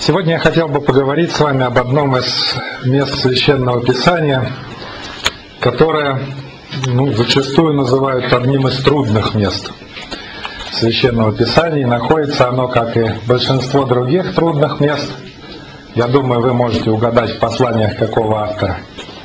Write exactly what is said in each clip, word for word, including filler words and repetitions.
Сегодня я хотел бы поговорить с вами об одном из мест Священного Писания, которое ну, зачастую называют одним из трудных мест Священного Писания. И находится оно, как и большинство других трудных мест. Я думаю, вы можете угадать в посланиях какого автора.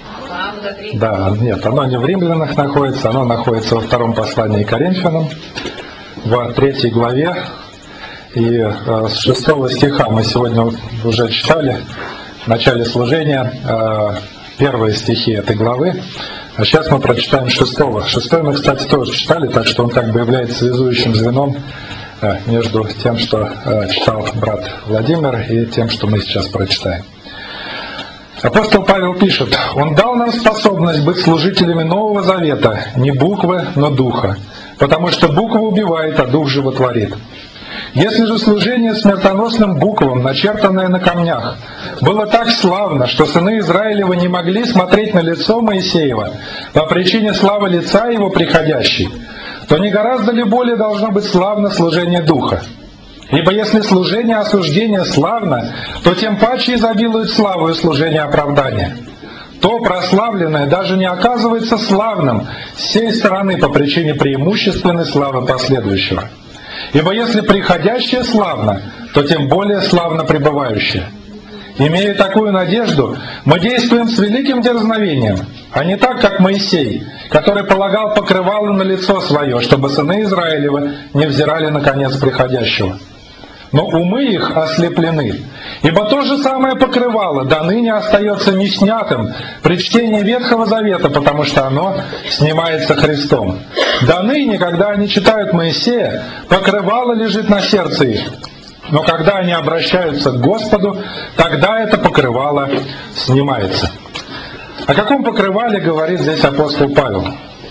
Да, нет, оно не в Римлянах находится, оно находится во втором послании к Коринфянам, в третьей главе. И э, с шестого стиха мы сегодня уже читали в начале служения э, первые стихи этой главы, а сейчас мы прочитаем шестого. Шестой мы, кстати, тоже читали, так что он как бы является связующим звеном э, между тем, что э, читал брат Владимир, и тем, что мы сейчас прочитаем. Апостол Павел пишет: «Он дал нам способность быть служителями Нового Завета, не буквы, но духа, потому что буква убивает, а дух животворит. Если же служение смертоносным буквам, начертанное на камнях, было так славно, что сыны Израилевы не могли смотреть на лицо Моисеева по причине славы лица его приходящей, то не гораздо ли более должно быть славно служение духа? Ибо если служение осуждения славно, то тем паче изобилует славою служение оправдания. То прославленное даже не оказывается славным с сей стороны по причине преимущественной славы последующего. Ибо если приходящее славно, то тем более славно пребывающее. Имея такую надежду, мы действуем с великим дерзновением, а не так, как Моисей, который полагал покрывало на лицо свое, чтобы сыны Израилевы не взирали на конец приходящего. Но умы их ослеплены, ибо то же самое покрывало до ныне остается неснятым при чтении Ветхого Завета, потому что оно снимается Христом. До ныне, когда они читают Моисея, покрывало лежит на сердце их, но когда они обращаются к Господу, тогда это покрывало снимается». О каком покрывале говорит здесь апостол Павел?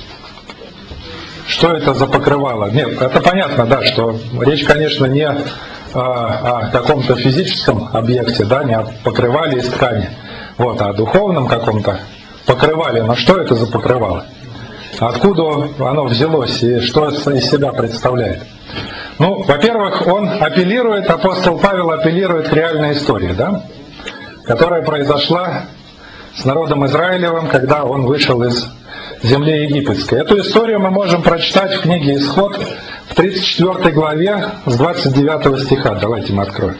Что это за покрывало? Нет, это понятно, да, что речь, конечно, не о, о каком-то физическом объекте, да, не о покрывале из ткани, вот, а о духовном каком-то покрывале. Но что это за покрывало? Откуда оно взялось и что из себя представляет? Ну, во-первых, он апеллирует, апостол Павел апеллирует к реальной истории, да, которая произошла с народом Израилевым, когда он вышел из земли египетской. Эту историю мы можем прочитать в книге «Исход» в тридцать четвёртой главе с двадцать девятого стиха. Давайте мы откроем.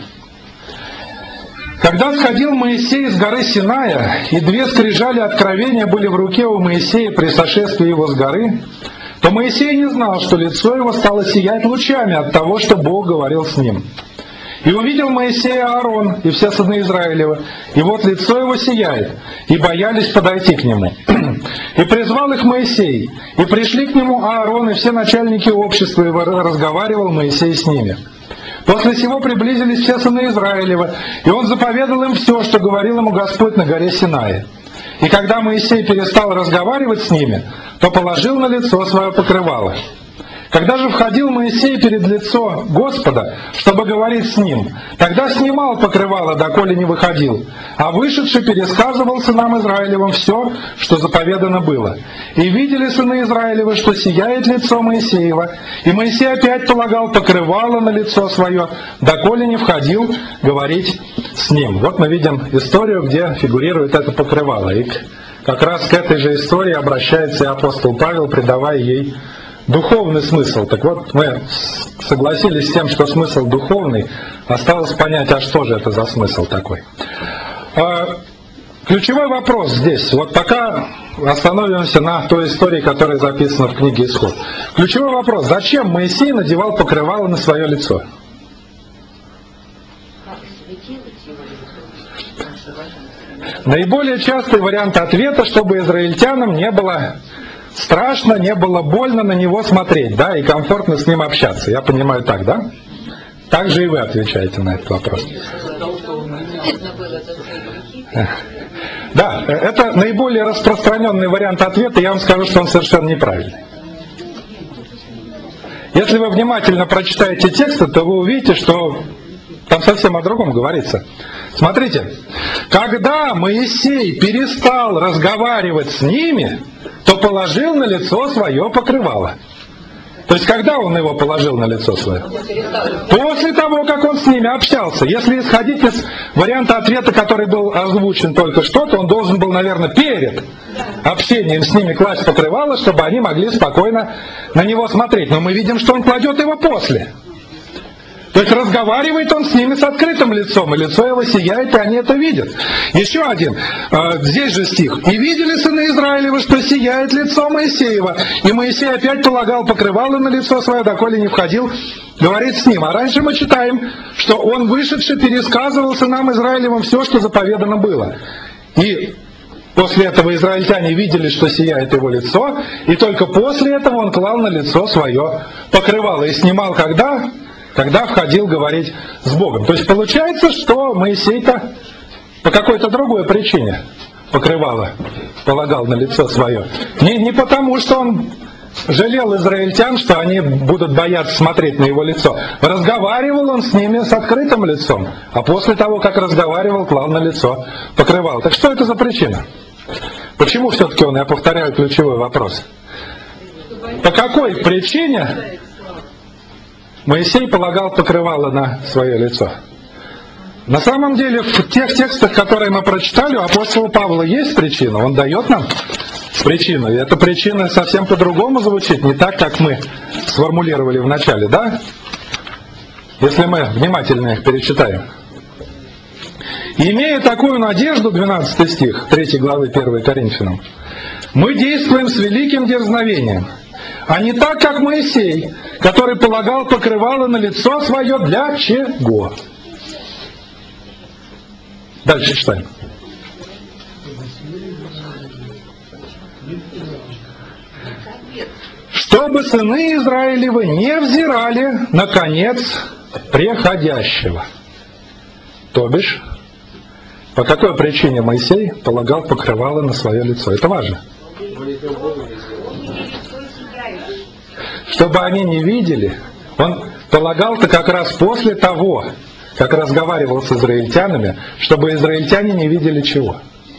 «Когда сходил Моисей с горы Синая, и две скрижали откровения были в руке у Моисея при сошествии его с горы, то Моисей не знал, что лицо его стало сиять лучами от того, что Бог говорил с ним. И увидел Моисея Аарон и все сыны Израилевы, и вот лицо его сияет, и боялись подойти к нему. И призвал их Моисей, и пришли к нему Аарон и все начальники общества, и разговаривал Моисей с ними. После сего приблизились все сыны Израилевы, и он заповедал им все, что говорил ему Господь на горе Синае. И когда Моисей перестал разговаривать с ними, то положил на лицо свое покрывало. Когда же входил Моисей перед лицо Господа, чтобы говорить с ним, тогда снимал покрывало, доколе не выходил, а вышедший пересказывал сынам Израилевым все, что заповедано было. И видели сыны Израилевы, что сияет лицо Моисеева, и Моисей опять полагал покрывало на лицо свое, доколе не входил говорить с ним». Вот мы видим историю, где фигурирует это покрывало. И как раз к этой же истории обращается и апостол Павел, придавая ей духовный смысл. Так вот, мы согласились с тем, что смысл духовный. Осталось понять, а что же это за смысл такой. Ключевой вопрос здесь, вот пока остановимся на той истории, которая записана в книге «Исход». Ключевой вопрос: зачем Моисей надевал покрывало на свое лицо? Наиболее частый вариант ответа, чтобы израильтянам не было страшно, не было больно на него смотреть, да, и комфортно с ним общаться. Я понимаю так, да? Так же и вы отвечаете на этот вопрос. Да, это наиболее распространенный вариант ответа, я вам скажу, что он совершенно неправильный. Если вы внимательно прочитаете тексты, то вы увидите, что там совсем о другом говорится. Смотрите, когда Моисей перестал разговаривать с ними, то положил на лицо свое покрывало. То есть, когда он его положил на лицо свое? После того, как он с ними общался. Если исходить из варианта ответа, который был озвучен только что, то он должен был, наверное, перед общением с ними класть покрывало, чтобы они могли спокойно на него смотреть. Но мы видим, что он кладет его после. То есть разговаривает он с ними с открытым лицом, и лицо его сияет, и они это видят. Еще один, здесь же стих. «И видели сыны Израилевы, что сияет лицо Моисеева, и Моисей опять полагал покрывало на лицо свое, доколе не входил, говорит с ним». А раньше мы читаем, что он, вышедший, пересказывал сынам Израилевым все, что заповедано было. И после этого израильтяне видели, что сияет его лицо, и только после этого он клал на лицо свое покрывало. И снимал когда? Когда входил говорить с Богом. То есть получается, что Моисей-то по какой-то другой причине покрывало полагал на лицо свое. Не, не потому, что он жалел израильтян, что они будут бояться смотреть на его лицо. Разговаривал он с ними с открытым лицом, а после того, как разговаривал, клал на лицо покрывало. Так что это за причина? Почему все-таки он, я повторяю ключевой вопрос, по какой причине Моисей полагал покрывало на свое лицо? На самом деле, в тех текстах, которые мы прочитали, у апостола Павла есть причина. Он дает нам причину. И эта причина совсем по-другому звучит, не так, как мы сформулировали в начале, да? Если мы внимательно их перечитаем. «Имея такую надежду», двенадцатый стих третьей главы первой Коринфянам, «мы действуем с великим дерзновением, а не так, как Моисей, который полагал покрывало на лицо свое для чего?» Дальше читаем. «Чтобы сыны Израилевы не взирали на конец преходящего». То бишь, по какой причине Моисей полагал покрывало на свое лицо? Это важно. Чтобы они не видели, он полагал-то как раз после того, как разговаривал с израильтянами, чтобы израильтяне не видели чего?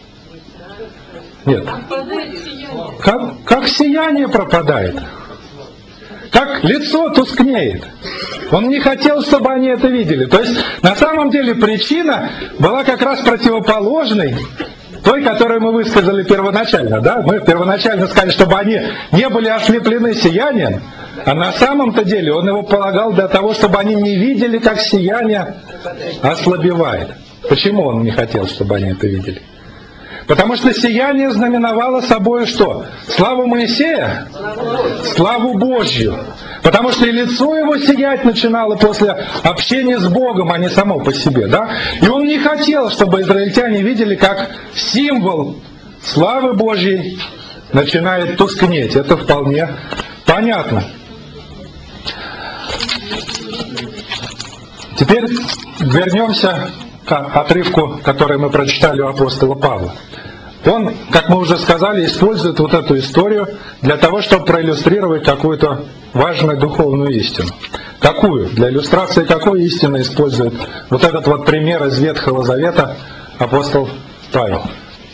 Нет. Как, как сияние пропадает. Как лицо тускнеет. Он не хотел, чтобы они это видели. То есть, на самом деле, причина была как раз противоположной той, которую мы высказали первоначально. Да? Мы первоначально сказали, чтобы они не были ослеплены сиянием, а на самом-то деле он его полагал для того, чтобы они не видели, как сияние ослабевает. Почему он не хотел, чтобы они это видели? Потому что сияние знаменовало собой что? Славу Моисея? Славу Божью. Потому что и лицо его сиять начинало после общения с Богом, а не само по себе. Да? И он не хотел, чтобы израильтяне видели, как символ славы Божьей начинает тускнеть. Это вполне понятно. Теперь вернемся к отрывку, который мы прочитали у апостола Павла. Он, как мы уже сказали, использует вот эту историю для того, чтобы проиллюстрировать какую-то важную духовную истину. Какую? Для иллюстрации какой истины использует вот этот вот пример из Ветхого Завета апостол Павел?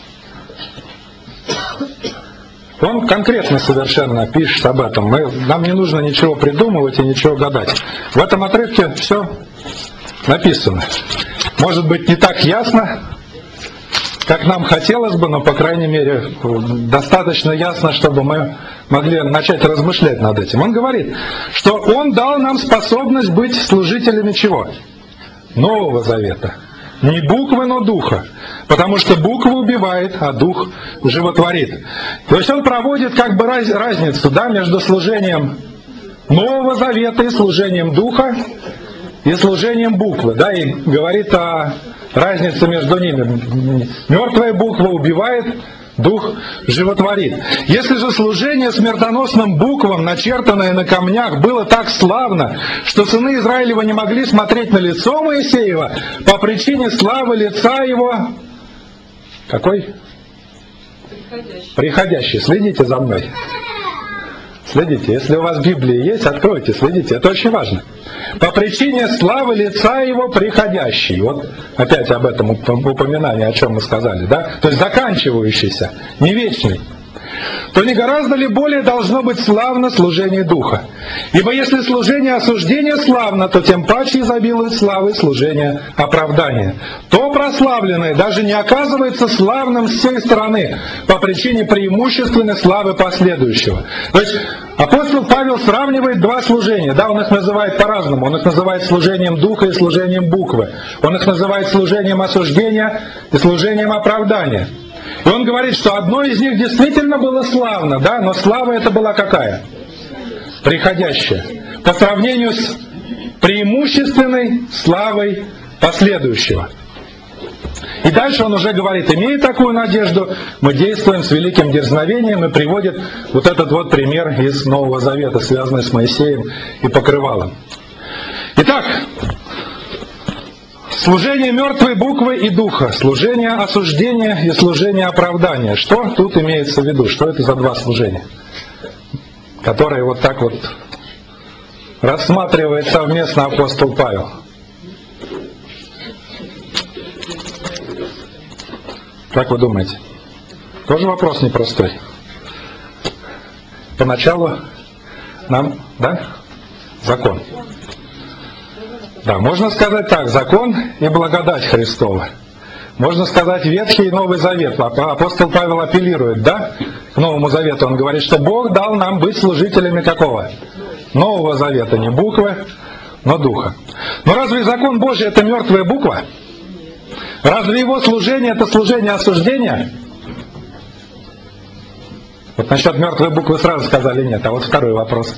Он конкретно совершенно пишет об этом. Мы, нам не нужно ничего придумывать и ничего гадать. В этом отрывке все написано. Может быть, не так ясно, как нам хотелось бы, но, по крайней мере, достаточно ясно, чтобы мы могли начать размышлять над этим. Он говорит, что Он дал нам способность быть служителями чего? Нового Завета. Не буквы, но духа. Потому что буква убивает, а дух животворит. То есть он проводит как бы раз, разницу, да, между служением Нового Завета и служением духа, и служением буквы, да, и говорит о разнице между ними. Мертвая буква убивает, дух животворит. Если же служение смертоносным буквам, начертанное на камнях, было так славно, что сыны Израилева не могли смотреть на лицо Моисеева по причине славы лица его, какой? Приходящий. Приходящий. Следите за мной. Следите, если у вас Библия есть, откройте, следите, это очень важно. По причине славы лица его приходящий. Вот опять об этом упоминании, о чем мы сказали, да? То есть заканчивающийся, не вечный. то не гораздо ли более должно быть славно служение Духа? Ибо если служение осуждения славно, то тем паче изобилует славой служение оправдания. То прославленное даже не оказывается славным с всей стороны по причине преимущественной славы последующего. То есть апостол Павел сравнивает два служения. Да, он их называет по-разному. Он их называет служением Духа и служением буквы. Он их называет служением осуждения и служением оправдания. И он говорит, что одно из них действительно было славно, да, но слава это была какая? Приходящая. По сравнению с преимущественной славой последующего. И дальше он уже говорит, имея такую надежду, мы действуем с великим дерзновением, и приводит вот этот вот пример из Нового Завета, связанный с Моисеем и покрывалом. Итак, служение мертвой буквы и духа, служение осуждения и служение оправдания. Что тут имеется в виду? Что это за два служения, которые вот так вот рассматривает совместно апостол Павел? Как вы думаете? Тоже вопрос непростой. Поначалу нам, да? Закон. Да, можно сказать так, закон и благодать Христова. Можно сказать Ветхий и Новый Завет. Апостол Павел апеллирует, да, к Новому Завету. Он говорит, что Бог дал нам быть служителями какого? Нового Завета, не буквы, но Духа. Но разве закон Божий это мертвая буква? Разве его служение это служение осуждения? Вот насчет мертвой буквы сразу сказали нет, а вот второй вопрос.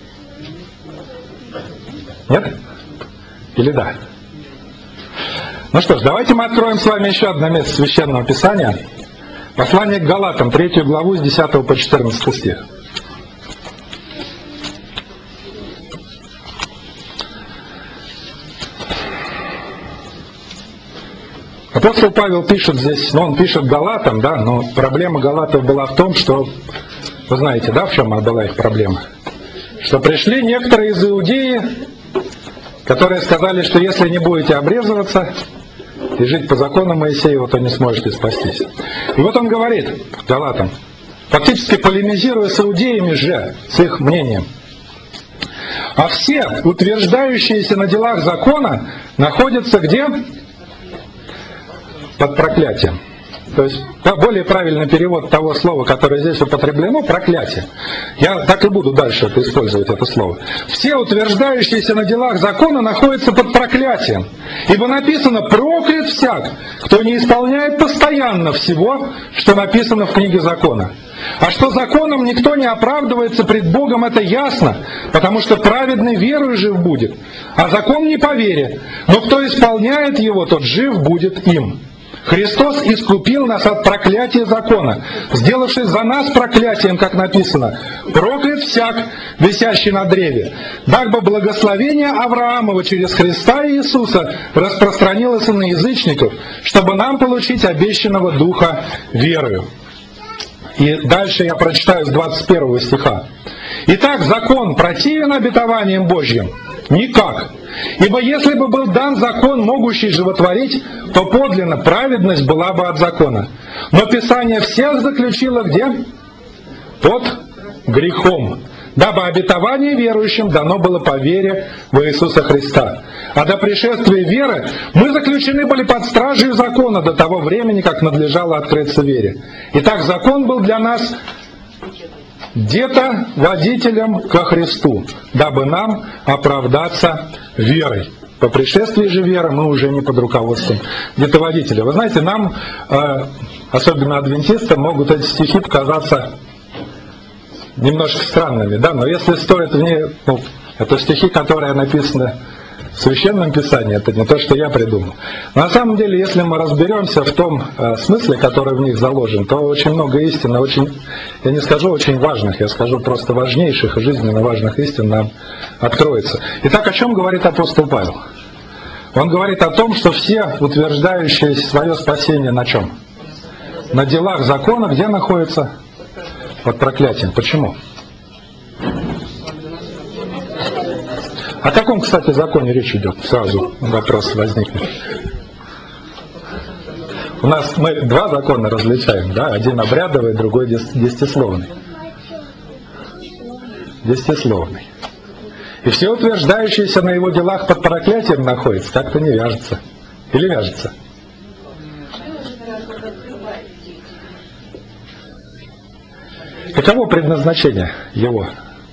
Нет? Или да? Ну что ж, давайте мы откроем с вами еще одно место Священного Писания. Послание к Галатам, третью главу, с десятого по четырнадцатый стих. Апостол Павел пишет здесь, ну он пишет Галатам, да, но проблема Галатов была в том, что, вы знаете, да, в чем была их проблема? Что пришли некоторые из Иудеи, которые сказали, что если не будете обрезываться и жить по закону Моисеева, то не сможете спастись. И вот он говорит Галатам, фактически полемизируя с иудеями же, с их мнением, а все утверждающиеся на делах закона находятся где? Под проклятием. То есть более правильный перевод того слова, которое здесь употреблено, проклятие. Я так и буду дальше это использовать, это слово. Все утверждающиеся на делах закона находятся под проклятием. Ибо написано, проклят всяк, кто не исполняет постоянно всего, что написано в книге закона. А что законом никто не оправдывается пред Богом, это ясно, потому что праведный верою жив будет, а закон не по вере. Но кто исполняет его, тот жив будет им. Христос искупил нас от проклятия закона, сделавшись за нас проклятием, как написано, проклят всяк, висящий на древе, дабы благословение Авраамова через Христа Иисуса распространилось и на язычников, чтобы нам получить обещанного Духа верою. И дальше я прочитаю с двадцать первого стиха. Итак, закон противен обетованиям Божьим? Никак. Ибо если бы был дан закон, могущий животворить, то подлинно праведность была бы от закона. Но Писание всех заключило где? Под грехом. Дабы обетование верующим дано было по вере в Иисуса Христа. А до пришествия веры мы заключены были под стражей закона до того времени, как надлежало открыться вере. Итак, закон был для нас где-то водителем ко Христу, дабы нам оправдаться верой. По пришествии же веры мы уже не под руководством где-то водителя. Вы знаете, нам, особенно адвентистам, могут эти стихи показаться немножко странными, да, но если стоит в ней, ну, это стихи, которые написаны в Священном Писании, это не то, что я придумал. Но на самом деле, если мы разберемся в том э, смысле, который в них заложен, то очень много истин, очень, я не скажу очень важных, я скажу просто важнейших и жизненно важных истин нам откроется. Итак, о чем говорит апостол Павел? Он говорит о том, что все утверждающие свое спасение на чем? На делах закона, где находятся? Под проклятием. Почему? О каком, кстати, законе речь идет? Сразу вопрос возникнет. У нас мы два закона различаем, да? Один обрядовый, другой десятисловный. Десятисловный. И все утверждающиеся на его делах под проклятием находятся, как-то не вяжется. Или вяжется? Каково предназначение его?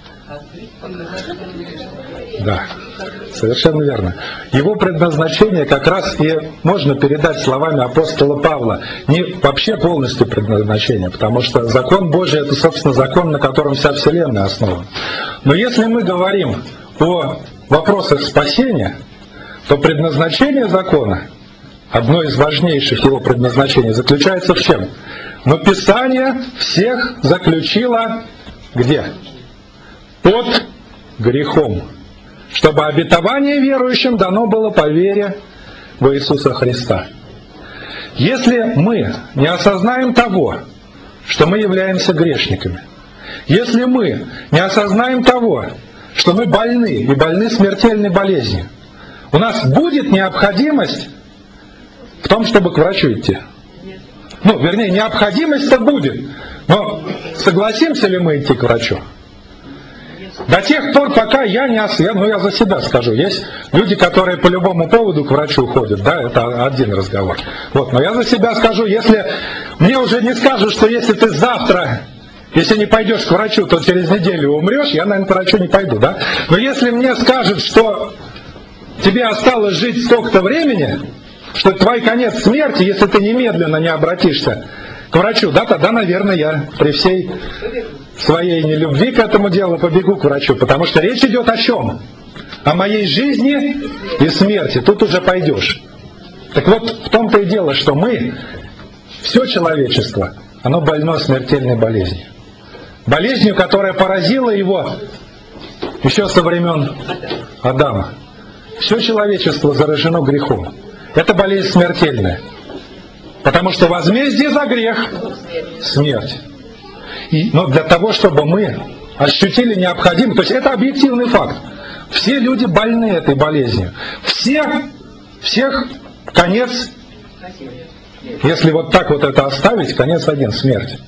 Да, совершенно верно. Его предназначение как раз и можно передать словами апостола Павла. Не вообще полностью предназначение, потому что закон Божий — это, собственно, закон, на котором вся Вселенная основана. Но если мы говорим о вопросах спасения, то предназначение закона, одно из важнейших его предназначений, заключается в чем? Но Писание всех заключило где? Под грехом, чтобы обетование верующим дано было по вере в Иисуса Христа. Если мы не осознаем того, что мы являемся грешниками, если мы не осознаем того, что мы больны и больны смертельной болезнью, у нас будет необходимость в том, чтобы к врачу идти. Ну, вернее, необходимость-то будет, но согласимся ли мы идти к врачу? До тех пор, пока я не ос... я, ну я за себя скажу, есть люди, которые по любому поводу к врачу ходят, да, это один разговор. Вот, но я за себя скажу, если мне уже не скажут, что если ты завтра, если не пойдешь к врачу, то через неделю умрешь, я, наверное, к врачу не пойду, да. Но если мне скажут, что тебе осталось жить столько-то времени, что твой конец смерти, если ты немедленно не обратишься к врачу, да, тогда, наверное, я при всей своей нелюбви к этому делу побегу к врачу, потому что речь идет о чем? О моей жизни и смерти. Тут уже пойдешь. Так вот, в том-то и дело, что мы, все человечество, оно больно смертельной болезнью. Болезнью, которая поразила его еще со времен Адама. Все человечество заражено грехом. Это болезнь смертельная. Потому что возмездие за грех – смерть. И, но для того, чтобы мы ощутили необходимость, то есть это объективный факт. Все люди больны этой болезнью. Все, всех конец, если вот так вот это оставить, конец один – смерть.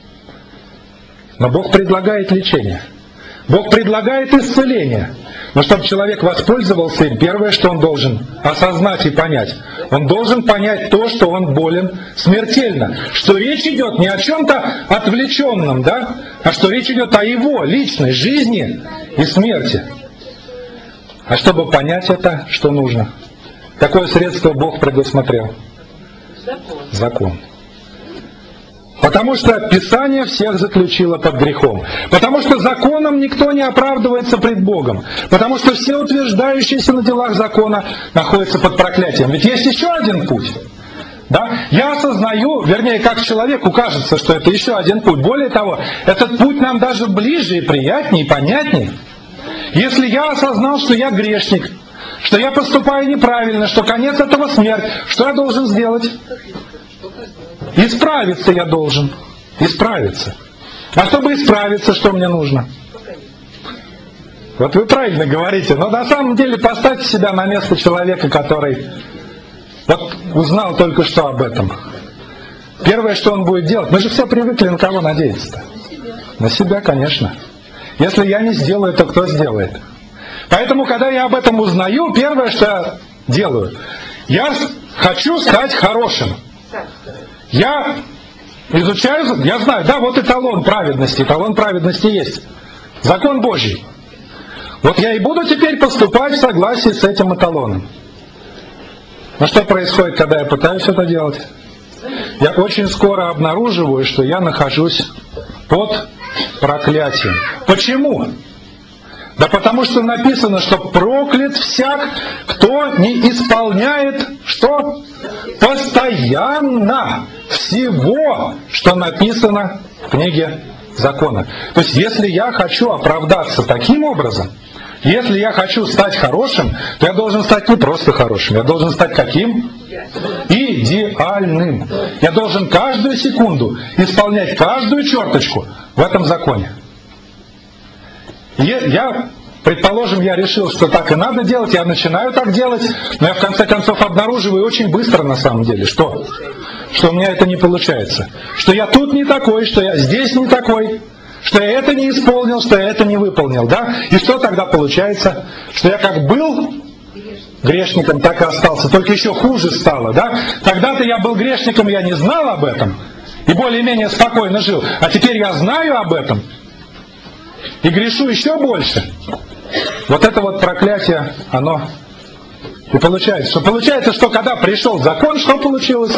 Но Бог предлагает лечение. Бог предлагает исцеление. Но чтобы человек воспользовался им, первое, что он должен осознать и понять, он должен понять то, что он болен смертельно. Что речь идет не о чем-то отвлеченном, да, а что речь идет о его личной жизни и смерти. А чтобы понять это, что нужно? Какое средство Бог предусмотрел? Закон. Закон. Потому что Писание всех заключило под грехом. Потому что законом никто не оправдывается пред Богом. Потому что все утверждающиеся на делах закона находятся под проклятием. Ведь есть еще один путь. Да? Я осознаю, вернее, как человеку кажется, что это еще один путь. Более того, этот путь нам даже ближе и приятнее, и понятнее. Если я осознал, что я грешник, что я поступаю неправильно, что конец этого смерть, что я должен сделать? Исправиться я должен. Исправиться. А чтобы исправиться, что мне нужно? Вот вы правильно говорите, но на самом деле поставьте себя на место человека, который вот узнал только что об этом. Первое, что он будет делать, мы же все привыкли на кого надеяться-то? На себя, конечно. Если я не сделаю, то кто сделает? Поэтому, когда я об этом узнаю, первое, что я делаю, я хочу стать хорошим. Я изучаю, я знаю, да, вот эталон праведности, эталон праведности есть. Закон Божий. Вот я и буду теперь поступать в согласии с этим эталоном. Но что происходит, когда я пытаюсь это делать? Я очень скоро обнаруживаю, что я нахожусь под проклятием. Почему? Да потому что написано, что проклят всяк, кто не исполняет, что? Постоянно всего, что написано в книге закона. То есть, если я хочу оправдаться таким образом, если я хочу стать хорошим, то я должен стать не просто хорошим, я должен стать каким? Идеальным. Я должен каждую секунду исполнять каждую черточку в этом законе. Я, предположим, я решил, что так и надо делать, я начинаю так делать, но я в конце концов обнаруживаю очень быстро на самом деле, что, что у меня это не получается. Что я тут не такой, что я здесь не такой, что я это не исполнил, что я это не выполнил. Да? И что тогда получается? Что я как был грешником, так и остался. Только еще хуже стало. Да? Тогда-то я был грешником, я не знал об этом. И более-менее спокойно жил. А теперь я знаю об этом. И грешу еще больше. Вот это вот проклятие, оно и получается. Что получается, что когда пришел закон, что получилось?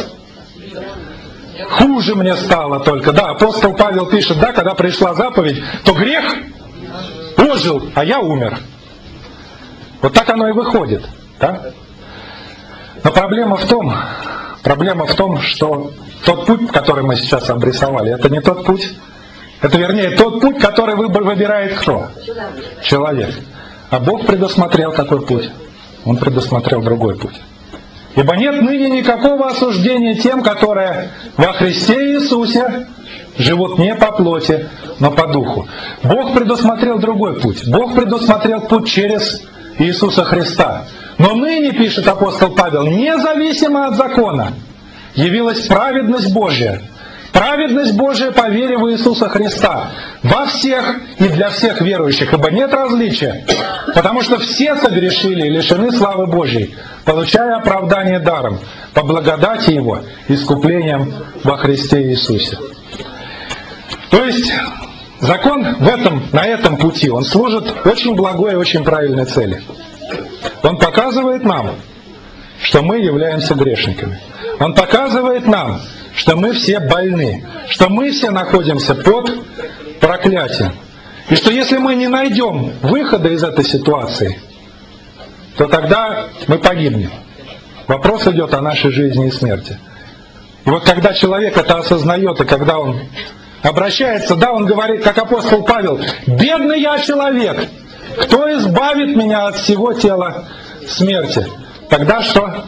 Хуже мне стало только. Да, апостол Павел пишет, да, когда пришла заповедь, то грех ожил, а я умер. Вот так оно и выходит. Да? Но проблема в том, проблема в том, что тот путь, который мы сейчас обрисовали, это не тот путь. Это, вернее, тот путь, который выбирает кто? Человек. Человек. А Бог предусмотрел какой путь? Он предусмотрел другой путь. Ибо нет ныне никакого осуждения тем, которые во Христе Иисусе живут не по плоти, но по духу. Бог предусмотрел другой путь. Бог предусмотрел путь через Иисуса Христа. Но ныне, пишет апостол Павел, независимо от закона, явилась праведность Божья. Праведность Божия по вере в Иисуса Христа во всех и для всех верующих, ибо нет различия, потому что все согрешили и лишены славы Божьей, получая оправдание даром, по благодати Его, искуплением во Христе Иисусе. То есть закон в этом, на этом пути, он служит очень благой и очень правильной цели. Он показывает нам, что мы являемся грешниками. Он показывает нам, что мы все больны, что мы все находимся под проклятием. И что если мы не найдем выхода из этой ситуации, то тогда мы погибнем. Вопрос идет о нашей жизни и смерти. И вот когда человек это осознает, и когда он обращается, да, он говорит, как апостол Павел, «Бедный я человек, кто избавит меня от всего тела смерти?» Тогда что?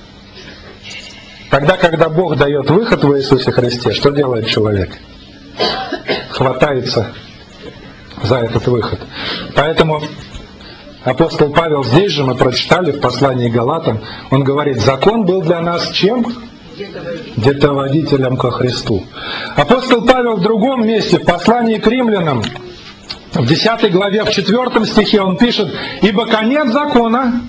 Тогда, когда Бог дает выход в Иисусе Христе, что делает человек? Хватается за этот выход. Поэтому апостол Павел здесь же, мы прочитали в послании к Галатам, он говорит, закон был для нас чем? Детоводителем ко Христу. Апостол Павел в другом месте, в послании к римлянам, в десятой главе, в четвёртом стихе он пишет, «Ибо конец закона...»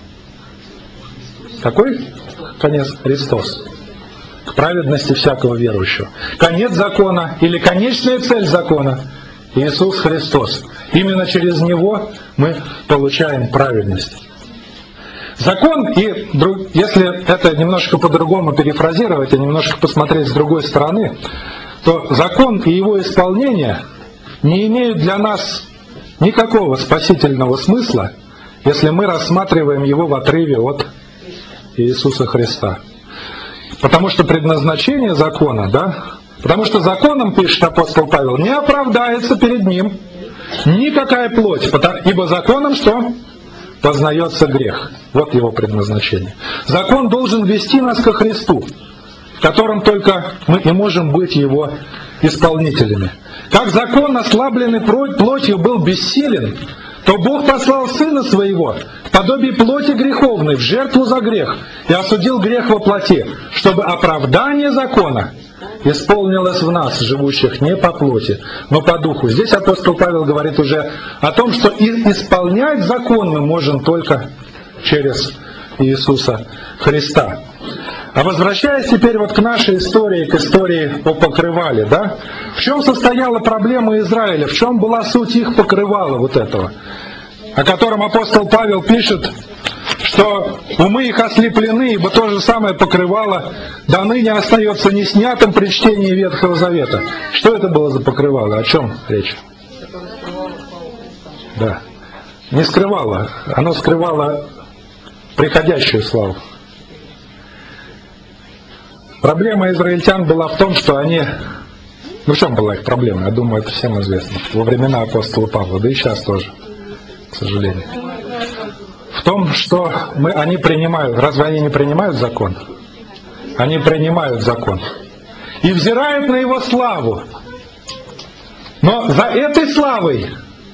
Какой? Конец Христос. К праведности всякого верующего. Конец закона или конечная цель закона Иисус Христос. Именно через Него мы получаем праведность. Закон, и если это немножко по-другому перефразировать и немножко посмотреть с другой стороны, то закон и его исполнение не имеют для нас никакого спасительного смысла, если мы рассматриваем его в отрыве от Иисуса Христа. Потому что предназначение закона, да, потому что законом, пишет апостол Павел, не оправдается перед ним никакая плоть, ибо законом что? Познается грех. Вот его предназначение. Закон должен вести нас ко Христу, в котором только мы и можем быть его исполнителями. Как закон, ослабленный плотью, был бессилен, то Бог послал Сына Своего в подобие плоти греховной, в жертву за грех, и осудил грех во плоти, чтобы оправдание закона исполнилось в нас, живущих не по плоти, но по духу. Здесь апостол Павел говорит уже о том, что и исполнять закон мы можем только через Иисуса Христа. А возвращаясь теперь вот к нашей истории, к истории о покрывале, да? В чем состояла проблема Израиля? В чем была суть их покрывала вот этого? О котором апостол Павел пишет, что умы их ослеплены, ибо то же самое покрывало до ныне остается не снятым при чтении Ветхого Завета. Что это было за покрывало? О чем речь? Да. Не скрывало. Оно скрывало приходящую славу. Проблема израильтян была в том, что они... Ну в чем была их проблема? Я думаю, это всем известно. Во времена апостола Павла, да и сейчас тоже, к сожалению. В том, что мы, они принимают... Разве они не принимают закон? Они принимают закон. И взирают на его славу. Но за этой славой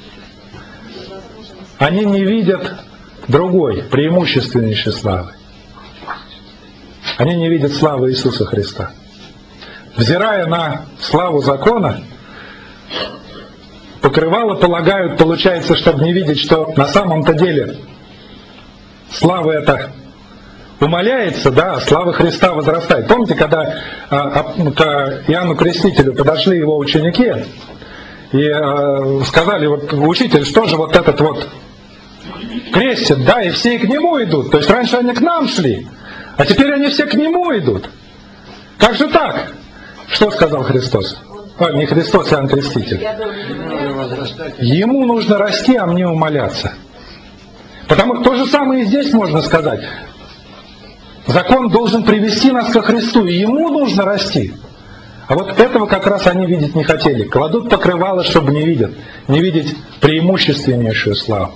они не видят другой, преимущественнейшей славы. они не видят славы Иисуса Христа. Взирая на славу закона, покрывало полагают, получается, чтобы не видеть, что на самом-то деле слава эта умаляется, да, а слава Христа возрастает. Помните, когда а, а, к Иоанну Крестителю подошли его ученики и а, сказали: вот, учитель, что же вот этот вот крестит, да, и все к нему идут. То есть раньше они к нам шли, а теперь они все к нему идут. Как же так? Что сказал Христос? А, не Христос, а Иоанн Креститель. Ему нужно расти, а мне умаляться. Потому что то же самое и здесь можно сказать. Закон должен привести нас ко Христу, и ему нужно расти. А вот этого как раз они видеть не хотели. Кладут покрывало, чтобы не видят, не видеть преимущественнейшую славу.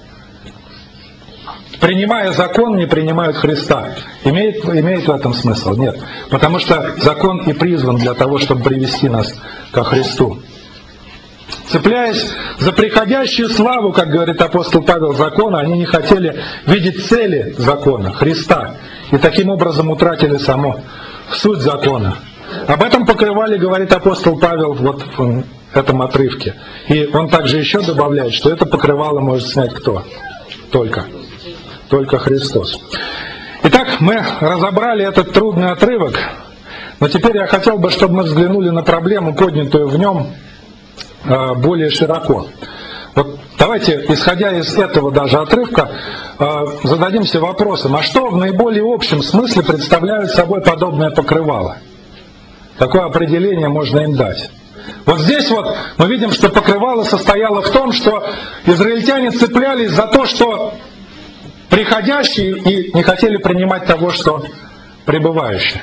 Принимая закон, не принимают Христа. Имеет, имеет в этом смысл? Нет. Потому что закон и призван для того, чтобы привести нас ко Христу. Цепляясь за приходящую славу, как говорит апостол Павел, закона, они не хотели видеть цели закона, Христа. И таким образом утратили саму суть закона. Об этом покрывале говорит апостол Павел вот в этом отрывке. И он также еще добавляет, что это покрывало может снять кто? Только. Только Христос. Итак, мы разобрали этот трудный отрывок, но теперь я хотел бы, чтобы мы взглянули на проблему, поднятую в нем, более широко. Вот давайте, исходя из этого даже отрывка, зададимся вопросом, а что в наиболее общем смысле представляют собой подобное покрывало? Какое определение можно им дать? Вот здесь вот мы видим, что покрывало состояло в том, что израильтяне цеплялись за то, что приходящие, и не хотели принимать того, что пребывающие.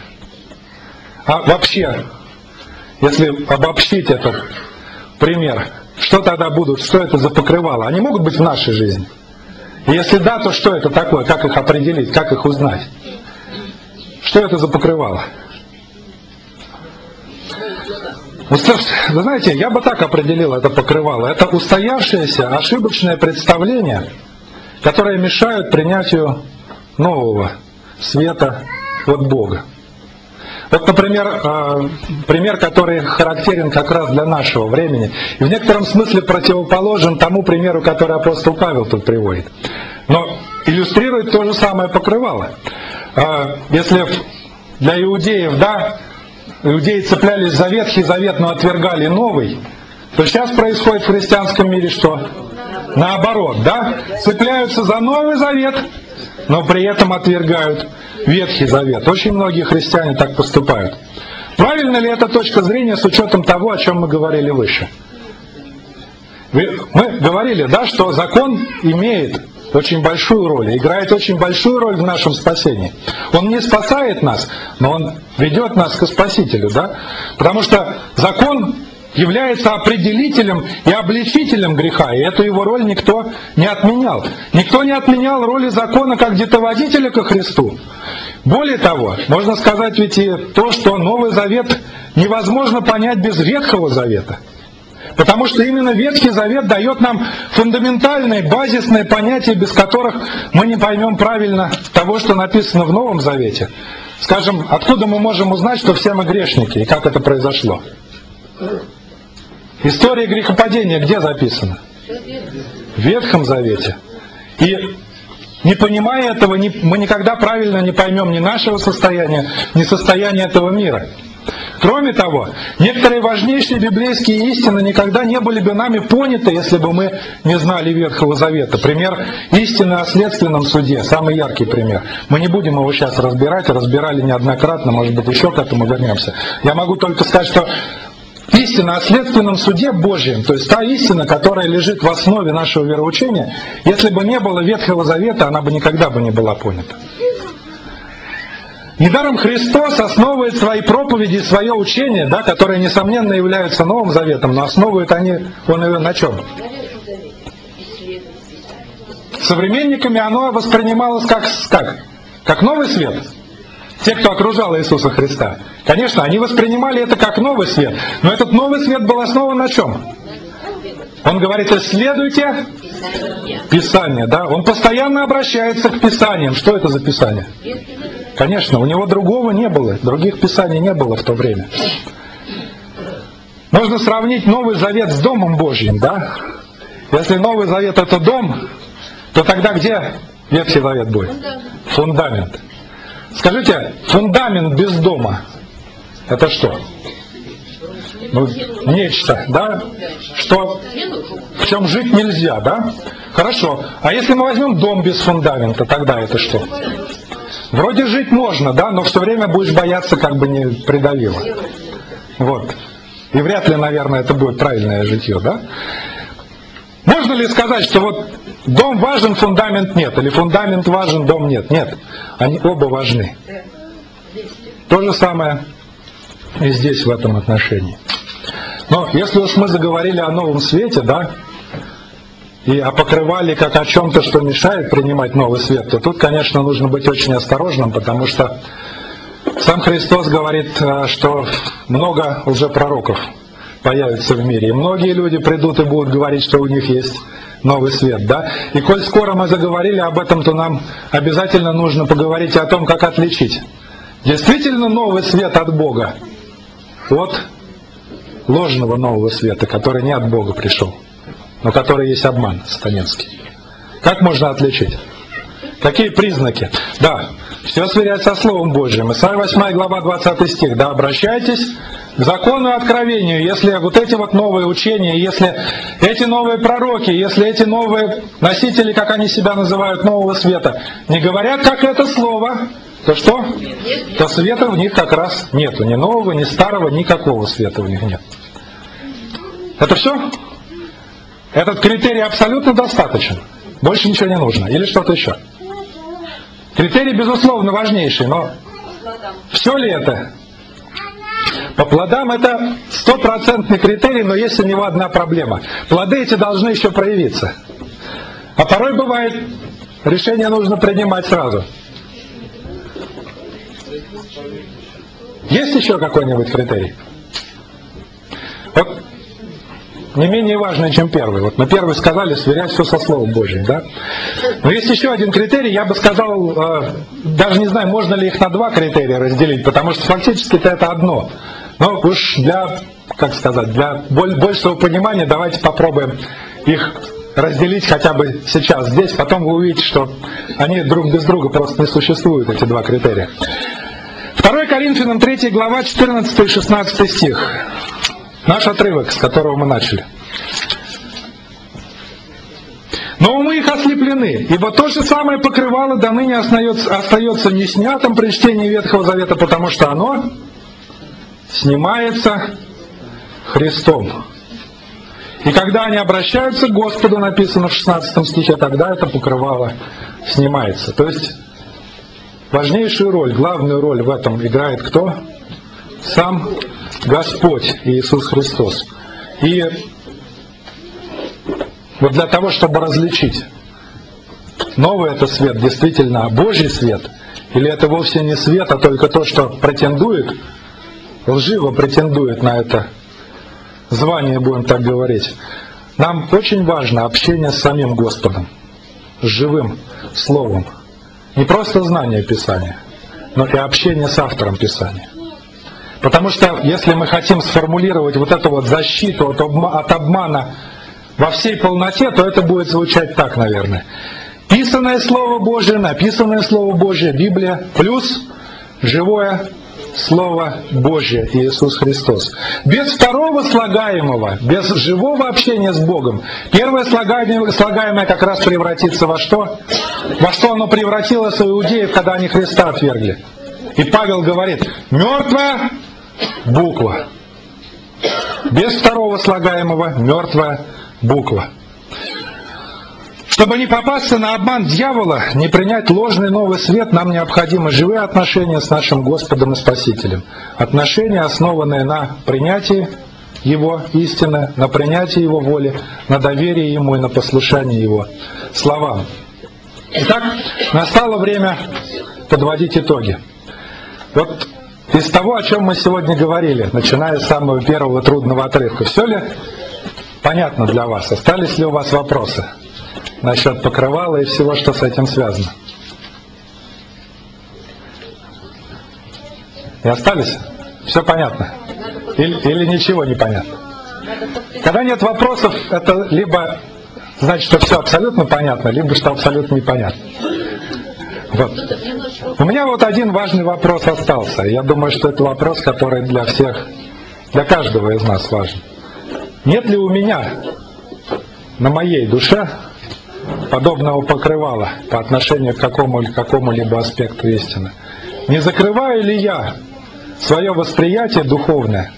А вообще, если обобщить этот пример, что тогда будут, что это за покрывало? Они могут быть в нашей жизни? И если да, то что это такое? Как их определить? Как их узнать? Что это за покрывало? Вы знаете, я бы так определил это покрывало. Это устоявшееся ошибочное представление, которые мешают принятию нового света от Бога. Вот, например, пример, который характерен как раз для нашего времени, и в некотором смысле противоположен тому примеру, который апостол Павел тут приводит. Но иллюстрирует то же самое покрывало. Если для иудеев, да, иудеи цеплялись за Ветхий Завет, но отвергали Новый, то сейчас происходит в христианском мире что? Наоборот, да? Цепляются за Новый Завет, но при этом отвергают Ветхий Завет. Очень многие христиане так поступают. Правильно ли эта точка зрения с учетом того, о чем мы говорили выше? Мы говорили, да, что закон имеет очень большую роль, играет очень большую роль в нашем спасении. Он не спасает нас, но он ведет нас к Спасителю, да? Потому что закон является определителем и обличителем греха, и эту его роль никто не отменял. Никто не отменял роли закона как детоводителя ко Христу. Более того, можно сказать ведь и то, что Новый Завет невозможно понять без Ветхого Завета. Потому что именно Ветхий Завет дает нам фундаментальные, базисные понятия, без которых мы не поймем правильно того, что написано в Новом Завете. Скажем, откуда мы можем узнать, что все мы грешники, и как это произошло? История грехопадения где записана? В Ветхом Завете. И не понимая этого, мы никогда правильно не поймем ни нашего состояния, ни состояния этого мира. Кроме того, некоторые важнейшие библейские истины никогда не были бы нами поняты, если бы мы не знали Ветхого Завета. Пример истины о следственном суде, самый яркий пример. Мы не будем его сейчас разбирать, разбирали неоднократно, может быть, еще к этому вернемся. Я могу только сказать, что истина о следственном суде Божьем, то есть та истина, которая лежит в основе нашего вероучения, если бы не было Ветхого Завета, она бы никогда бы не была понята. Недаром Христос основывает свои проповеди, свое учение, да, которые, несомненно, являются Новым Заветом, но основывают они, он его на чем? Современниками оно воспринималось как, как? Как новый свет. Те, кто окружал Иисуса Христа. Конечно, они воспринимали это как новый свет, но этот новый свет был основан на чем? Он говорит, исследуйте Писание, да? Он постоянно обращается к Писаниям. Что это за Писание? Конечно, у него другого не было, других писаний не было в то время. Можно сравнить Новый Завет с Домом Божьим, да? Если Новый Завет это дом, то тогда где Ветхий Завет будет? Фундамент. Скажите, фундамент без дома это что? Ну, нечто, да? Что, в чем жить нельзя, да? Хорошо. А если мы возьмем дом без фундамента, тогда это что? Вроде жить можно, да, но все время будешь бояться, как бы не придавило. Вот. И вряд ли, наверное, это будет правильное житье, да? Можно ли сказать, что вот дом важен, фундамент нет, или фундамент важен, дом нет? Нет. Они оба важны. То же самое и здесь в этом отношении. Но если уж мы заговорили о Новом Свете, да, и о покрывале как о чем-то, что мешает принимать Новый Свет, то тут, конечно, нужно быть очень осторожным, потому что сам Христос говорит, что много лжепророков появится в мире. И многие люди придут и будут говорить, что у них есть Новый Свет, да. И коль скоро мы заговорили об этом, то нам обязательно нужно поговорить о том, как отличить действительно Новый Свет от Бога от ложного Нового Света, который не от Бога пришел, но который есть обман сатанинский. Как можно отличить? Какие признаки? Да, все сверять со Словом Божьим. Исайя восьмая глава двадцатый стих. Да, обращайтесь к закону и откровению. Если вот эти вот новые учения, если эти новые пророки, если эти новые носители, как они себя называют, Нового Света, не говорят, как это слово, то что? То света в них как раз нету. Ни нового, ни старого, никакого света в них нет. Это все? Этот критерий абсолютно достаточен. Больше ничего не нужно. Или что-то еще? Критерий, безусловно, важнейший, но все ли это? По плодам это стопроцентный критерий, но есть у него одна проблема. Плоды эти должны еще проявиться. А порой бывает, решение нужно принимать сразу. Есть еще какой-нибудь критерий? Вот не менее важный, чем первый. Вот мы первый сказали, сверять все со Словом Божьим, да? Но есть еще один критерий, я бы сказал, э, даже не знаю, можно ли их на два критерия разделить, потому что фактически-то это одно. Но уж для, как сказать, для большего понимания давайте попробуем их разделить хотя бы сейчас здесь, потом вы увидите, что они друг без друга просто не существуют, эти два критерия. второе Коринфянам третья глава, четырнадцатый и шестнадцатый стих. Наш отрывок, с которого мы начали. «Но умы их ослеплены, ибо то же самое покрывало до ныне остается, остается не снятым при чтении Ветхого Завета, потому что оно снимается Христом. И когда они обращаются к Господу, написано в шестнадцатом стихе, тогда это покрывало снимается». То есть важнейшую роль, главную роль в этом играет кто? Сам Господь Иисус Христос. И вот для того, чтобы различить, новый это свет, действительно Божий свет, или это вовсе не свет, а только то, что претендует, лживо претендует на это звание, будем так говорить, нам очень важно общение с самим Господом, с живым Словом. Не просто знание Писания, но и общение с автором Писания. Потому что если мы хотим сформулировать вот эту вот защиту от обмана во всей полноте, то это будет звучать так, наверное. Писанное Слово Божие, написанное Слово Божие, Библия, плюс живое Слово Божие, Иисус Христос. Без второго слагаемого, без живого общения с Богом, первое слагаемое, слагаемое как раз превратится во что? Во что оно превратилось у иудеев, когда они Христа отвергли. И Павел говорит, мертвая буква. Без второго слагаемого мертвая буква. Чтобы не попасться на обман дьявола, не принять ложный новый свет, нам необходимы живые отношения с нашим Господом и Спасителем. Отношения, основанные на принятии Его истины, на принятии Его воли, на доверии Ему и на послушании Его словам. Итак, настало время подводить итоги. Вот из того, о чем мы сегодня говорили, начиная с самого первого трудного отрывка, все ли понятно для вас? Остались ли у вас вопросы насчет покрывала и всего, что с этим связано? Не остались? Все понятно? Или, или ничего не понятно? Когда нет вопросов, это либо значит, что все абсолютно понятно, либо что абсолютно непонятно. Вот. У меня вот один важный вопрос остался. Я думаю, что это вопрос, который для всех, для каждого из нас важен. Нет ли у меня на моей душе подобного покрывала по отношению к какому, какому-либо аспекту истины? Не закрываю ли я свое восприятие духовное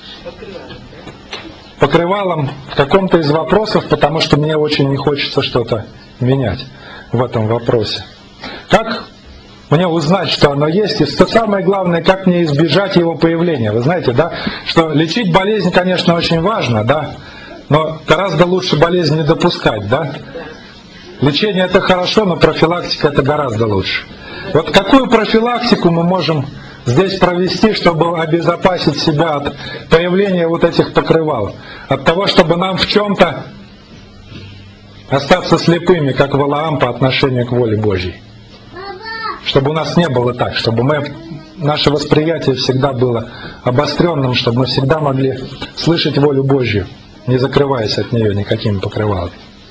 покрывалом в каком-то из вопросов, потому что мне очень не хочется что-то менять в этом вопросе? Как мне узнать, что оно есть, и что самое главное, как мне избежать его появления? Вы знаете, да, что лечить болезнь, конечно, очень важно, да, но гораздо лучше болезнь не допускать, да? Лечение это хорошо, но профилактика это гораздо лучше. Вот какую профилактику мы можем здесь провести, чтобы обезопасить себя от появления вот этих покрывал, от того, чтобы нам в чем-то остаться слепыми, как Валаам, по отношению к воле Божьей? Чтобы у нас не было так, чтобы мы, наше восприятие всегда было обостренным, чтобы мы всегда могли слышать волю Божью, не закрываясь от нее никакими покрывалами.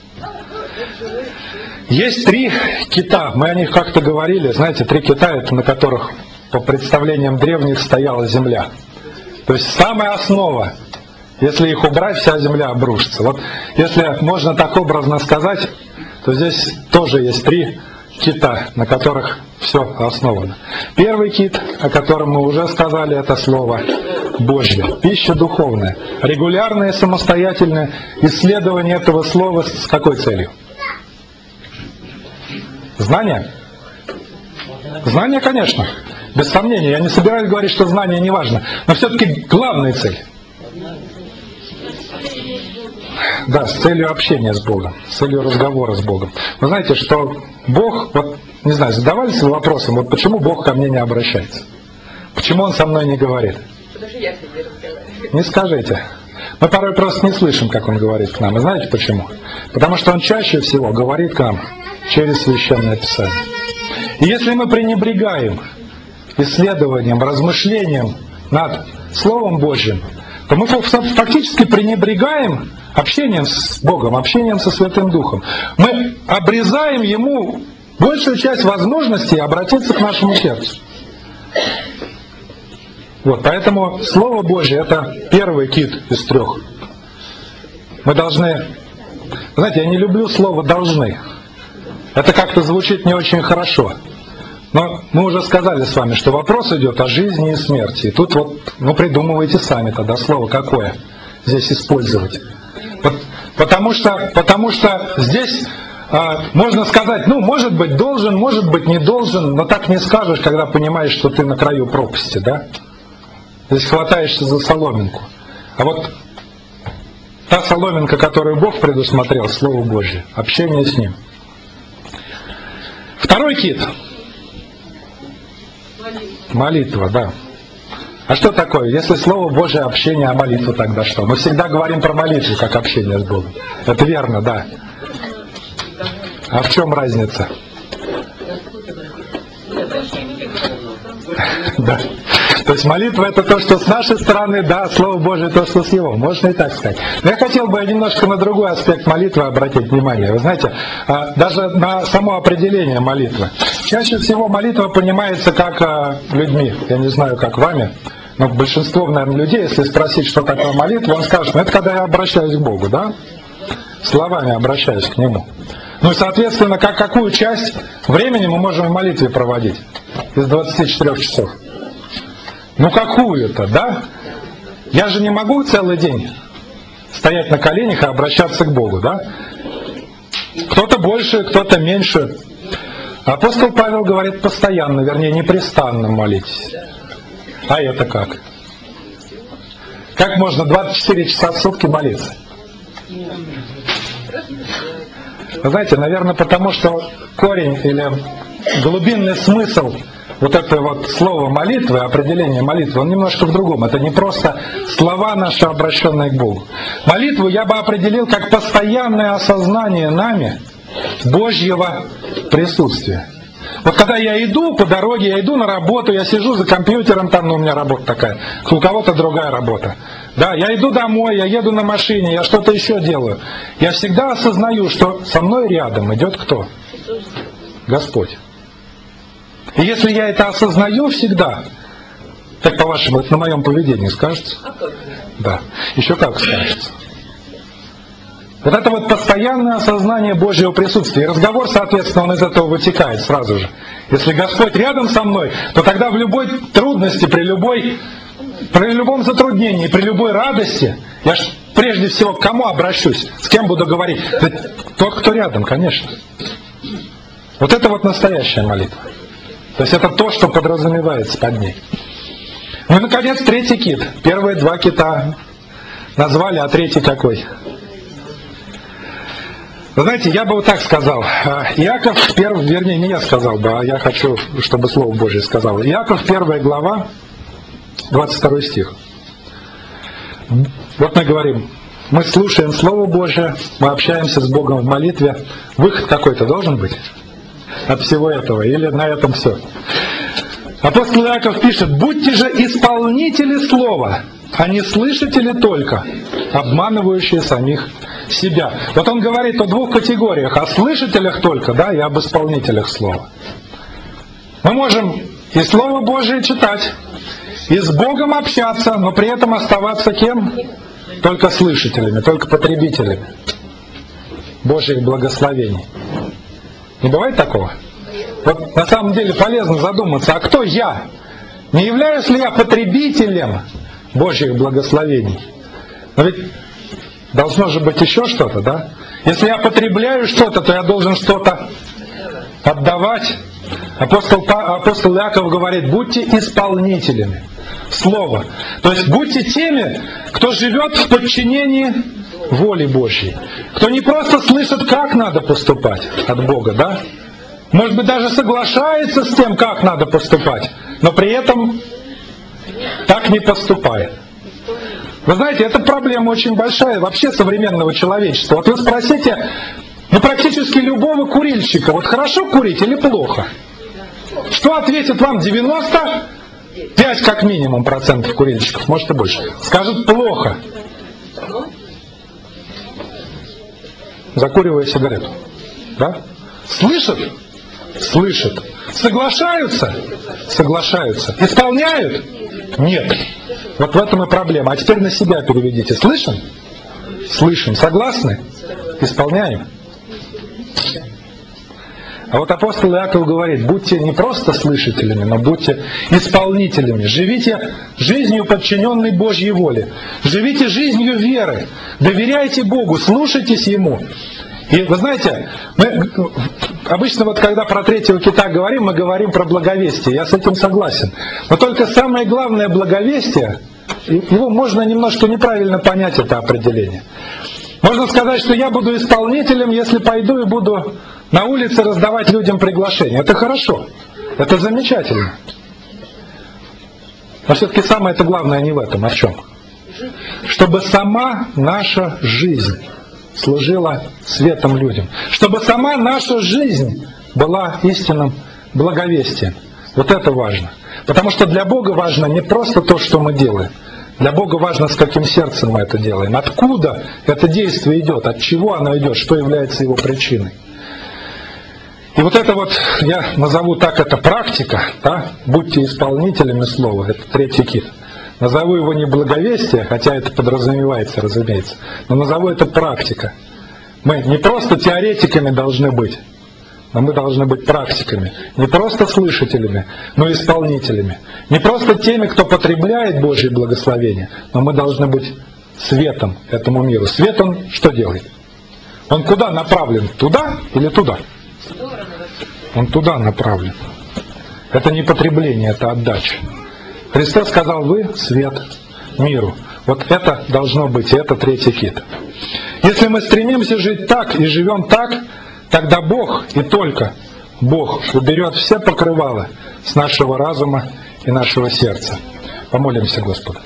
Есть три кита, мы о них как-то говорили, знаете, три кита, это на которых, по представлениям древних, стояла земля. То есть самая основа, если их убрать, вся земля обрушится. Вот если можно так образно сказать, то здесь тоже есть три кита, на которых все основано. Первый кит, о котором мы уже сказали, это слово Божье, пища духовная, регулярное самостоятельное исследование этого слова с какой целью? Знание? Знание, конечно, без сомнения. Я не собираюсь говорить, что знание не важно, но все-таки главная цель. Да, с целью общения с Богом, с целью разговора с Богом. Вы знаете, что Бог, вот, не знаю, задавались вы вопросом, вот почему Бог ко мне не обращается? Почему Он со мной не говорит? Потому что я с ним не разговариваю. Не скажите. Мы порой просто не слышим, как Он говорит к нам. И знаете почему? Потому что Он чаще всего говорит к нам через Священное Писание. И если мы пренебрегаем исследованием, размышлением над Словом Божьим, то мы фактически пренебрегаем общением с Богом, общением со Святым Духом. Мы обрезаем Ему большую часть возможностей обратиться к нашему сердцу. Вот, поэтому Слово Божье — это первый кит из трех. Мы должны... Знаете, я не люблю слово «должны». Это как-то звучит не очень хорошо. Но мы уже сказали с вами, что вопрос идет о жизни и смерти. И тут вот, ну, придумывайте сами тогда слово какое здесь использовать. Вот, потому что, потому что здесь а, можно сказать, ну, может быть, должен, может быть, не должен, но так не скажешь, когда понимаешь, что ты на краю пропасти, да? Здесь хватаешься за соломинку. А вот та соломинка, которую Бог предусмотрел, Слово Божье, общение с Ним. Второй кит. Молитва, да. А что такое? Если Слово Божие общение, а молитва тогда что? Мы всегда говорим про молитву, как общение с Богом. Это верно, да. А в чем разница? Да. То есть молитва — это то, что с нашей стороны, да, Слово Божие — то, что с Его. Можно и так сказать. Но я хотел бы немножко на другой аспект молитвы обратить внимание. Вы знаете, даже на само определение молитвы. Чаще всего молитва понимается как людьми, я не знаю, как вами, но большинство, наверное, людей, если спросить, что такое молитва, он скажет, ну это когда я обращаюсь к Богу, да? Словами обращаюсь к Нему. Ну и, соответственно, как, какую часть времени мы можем в молитве проводить из двадцати четырёх часов? Ну какую-то, да? Я же не могу целый день стоять на коленях и обращаться к Богу, да? Кто-то больше, кто-то меньше. Апостол Павел говорит постоянно, вернее, непрестанно молитесь. А это как? Как можно двадцать четыре часа в сутки молиться? Вы знаете, наверное, потому что корень или глубинный смысл вот это вот слово молитвы, определение молитвы, он немножко в другом. Это не просто слова наши, обращенные к Богу. Молитву я бы определил как постоянное осознание нами Божьего присутствия. Вот когда я иду по дороге, я иду на работу, я сижу за компьютером, там, ну, у меня работа такая, у кого-то другая работа. Да, я иду домой, я еду на машине, я что-то еще делаю. Я всегда осознаю, что со мной рядом идет кто? Господь. И если я это осознаю всегда, так по-вашему, это на моем поведении скажется? Да, еще как скажется. Вот это вот постоянное осознание Божьего присутствия. И разговор, соответственно, он из этого вытекает сразу же. Если Господь рядом со мной, то тогда в любой трудности, при, любой, при любом затруднении, при любой радости, я ж прежде всего к кому обращусь, с кем буду говорить? Да тот, кто рядом, конечно. Вот это вот настоящая молитва. То есть это то, что подразумевается под ней. Ну и, наконец, третий кит. Первые два кита назвали, а третий какой? Вы знаете, я бы вот так сказал. Иаков, первый, вернее, не я сказал бы, а я хочу, чтобы Слово Божье сказало. Иаков, первая глава, двадцать второй стих. Вот мы говорим, мы слушаем Слово Божье, мы общаемся с Богом в молитве. Выход какой-то должен быть от всего этого, или на этом все? Апостол Иаков пишет: «Будьте же исполнители слова, а не слышатели только, обманывающие самих себя». Вот он говорит о двух категориях: о слышателях только, да, и об исполнителях слова. Мы можем и Слово Божие читать, и с Богом общаться, но при этом оставаться кем? Только слышателями, только потребителями Божьих благословений. Не бывает такого? Вот на самом деле полезно задуматься, а кто я? Не являюсь ли я потребителем Божьих благословений? Но ведь должно же быть еще что-то, да? Если я потребляю что-то, то я должен что-то отдавать. Апостол, апостол Иаков говорит: будьте исполнителями слова. То есть будьте теми, кто живет в подчинении воли Божьей. Кто не просто слышит, как надо поступать от Бога, да? Может быть, даже соглашается с тем, как надо поступать, но при этом так не поступает. Вы знаете, это проблема очень большая вообще современного человечества. Вот вы спросите, ну, практически любого курильщика, вот хорошо курить или плохо? Что ответит вам девяносто пять как минимум процентов курильщиков, может и больше? Скажут: плохо. Закуривая сигарету. Да? Слышат? Слышат. Соглашаются? Соглашаются. Исполняют? Нет. Вот в этом и проблема. А теперь на себя переведите. Слышим? Слышим. Согласны? Исполняем? А вот апостол Иаков говорит: будьте не просто слышателями, но будьте исполнителями. Живите жизнью, подчиненной Божьей воле. Живите жизнью веры. Доверяйте Богу, слушайтесь Ему. И вы знаете, мы обычно вот когда про третьего кита говорим, мы говорим про благовестие. Я с этим согласен. Но только самое главное благовестие, его можно немножко неправильно понять, это определение. Можно сказать, что я буду исполнителем, если пойду и буду на улице раздавать людям приглашения. Это хорошо, это замечательно. Но все-таки самое это главное не в этом, а в чем? Чтобы сама наша жизнь служила светом людям. Чтобы сама наша жизнь была истинным благовестием. Вот это важно. Потому что для Бога важно не просто то, что мы делаем. Для Бога важно, с каким сердцем мы это делаем. Откуда это действие идет, от чего оно идет, что является его причиной. И вот это вот, я назову так, это практика, да? Будьте исполнителями слова, это третий кит. Назову его не благовестие, хотя это подразумевается, разумеется, но назову это практика. Мы не просто теоретиками должны быть, но мы должны быть практиками. Не просто слышателями, но и исполнителями. Не просто теми, кто потребляет Божье благословение, но мы должны быть светом этому миру. Свет он что делает? Он куда направлен? Туда или туда? Он туда направлен. Это не потребление, это отдача. Христос сказал: вы свет миру. Вот это должно быть, и это третий кит. Если мы стремимся жить так и живем так, тогда Бог и только Бог уберет все покрывала с нашего разума и нашего сердца. Помолимся Господу.